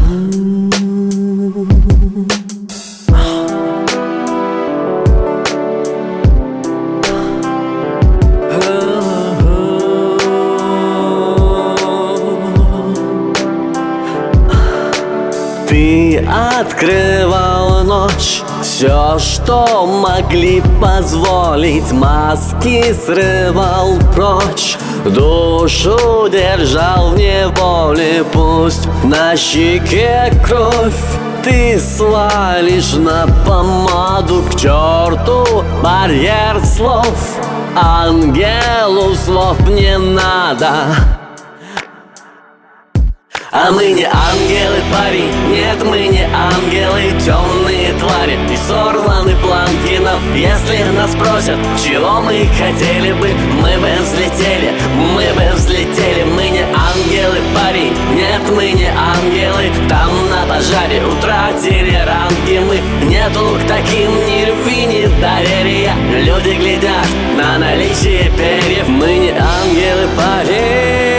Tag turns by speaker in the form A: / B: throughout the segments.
A: Ты открывала ночь, все, что могли позволить, маски срывал прочь, душу держал в неволе. Пусть на щеке кровь ты свалишь на помаду, к черту барьер слов, ангелу слов не надо. А мы не ангелы, парень, нет, мы не ангелы, темные твари и сорваны Планкинов. Если нас спросят, чего мы хотели бы, мы бы взлетели, мы бы взлетели. Мы не ангелы, парень, нет, мы не ангелы, там на пожаре утратили ранги мы. Нету к таким ни любви, ни доверия, люди глядят на наличие перьев. Мы не ангелы, парень.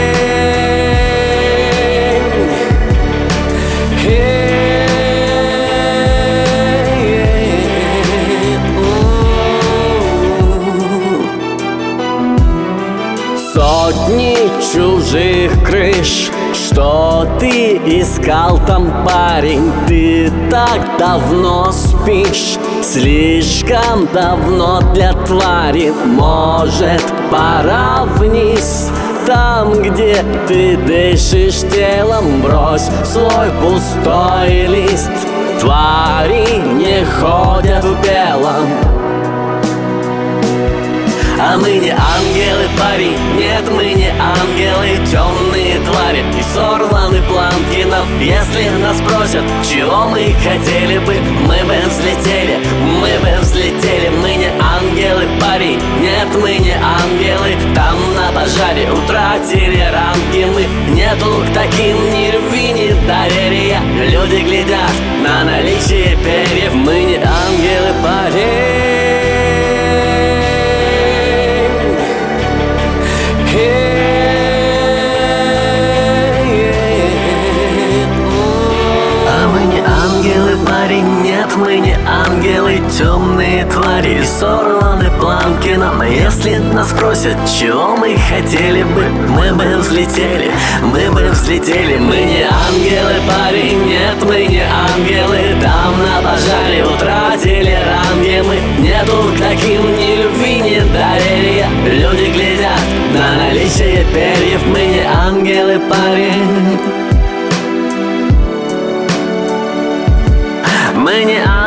A: Сотни чужих крыш, что ты искал там, парень? Ты так давно спишь, слишком давно для твари. Может, пора вниз, там, где ты дышишь телом, брось свой пустой лист. Твари не ходят в белом. А мы не ангелы, парень, нет, мы не ангелы, темные твари и сорваны Планкинов. Если нас спросят, чего мы хотели бы, мы бы взлетели, мы бы взлетели. Мы не ангелы, парень, нет, мы не ангелы, там на пожаре утратили ранги мы. Нету к таким ни любви, ни доверия, люди глядят на наличие перьев. Мы не ангелы, парень. Нет, мы не ангелы, темные твари, сорваны Планкином. Если нас спросят, чего мы хотели бы, мы бы взлетели, мы бы взлетели. Мы не ангелы, парень, нет, мы не ангелы, там на пожаре утратили ранги мы. Нету к таким ни любви, ни доверия, люди глядят на наличие перьев. Мы не ангелы, парень. Мы не